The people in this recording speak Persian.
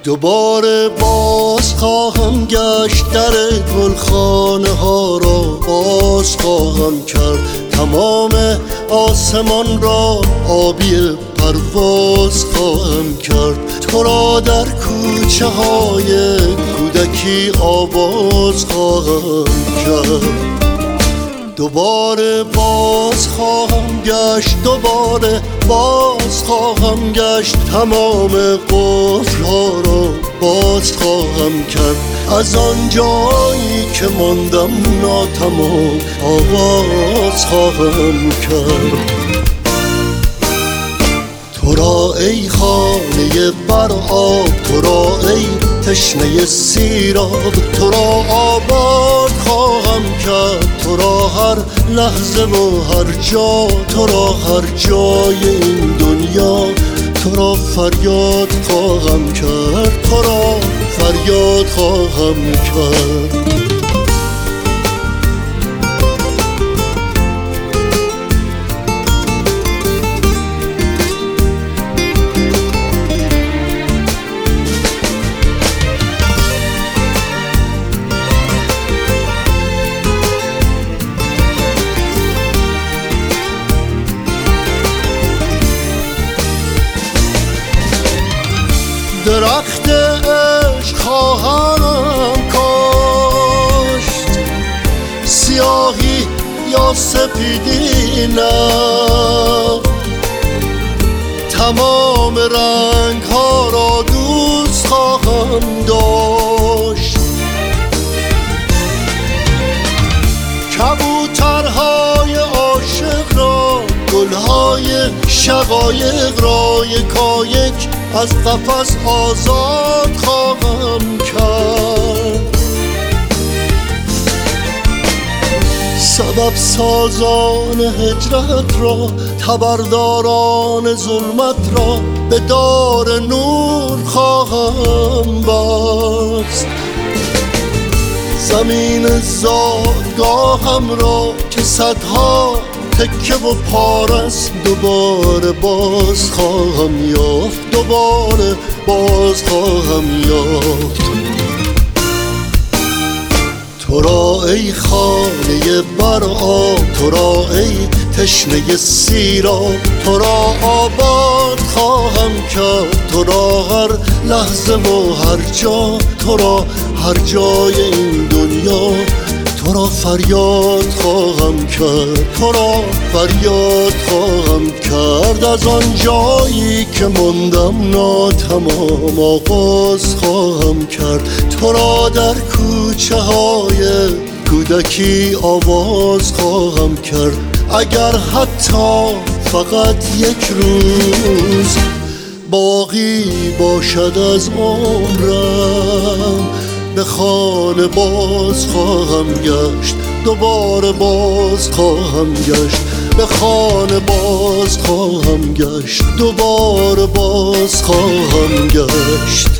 دوباره باز خواهم گشت، در گلخانه ها را باز خواهم کرد، تمام آسمان را آبی پرواز خواهم کرد، تو را در کوچه های کودکی آواز خواهم کرد. دوباره باز خواهم گشت، دوباره باز خواهم گشت، تمام قفل‌ها را باز خواهم کرد، از آن جایی که ماندم ناتمام آغاز خواهم کرد. تو را ای خانه بر آب، تو را ای تشنه سیراب، تو را آباد خواهم کرد، تو را هر لحظه و هر جا، تو را هر جای این دنیا، تو را فریاد خواهم کرد، تو را فریاد خواهم کرد. درخت عشق خواهم کاشت، سیاهی یا سپیدی نه، تمام رنگ ها را دوست خواهم داشت، کبوترهای عاشق را، گلهای شقایق را یکایک از قفس آزاد خواهم کرد، سبب سازان هجرت را، خبرداران ظلمت را به دار نور خواهم بست، زمین زادگاهم را که صدها تکه و پارست دوباره باز خواهم یافت، دوباره باز خواهم یافت. تو را ای خانه بر آب، تو را ای تشنه سیراب، تو را آباد خواهم کرد، تو را هر لحظه و هر جا، تو را هر جای این دنیا، تو را فریاد خواهم کرد، تو را فریاد خواهم کرد، از آن جایی که ماندم ناتمام آغاز خواهم کرد، تو را در کوچه های کودکی آواز خواهم کرد، اگر حتی فقط یک روز باقی باشد از عمرم، به خانه باز خواهم گشت، دوباره باز خواهم گشت، به خانه باز خواهم گشت، دوباره باز خواهم گشت.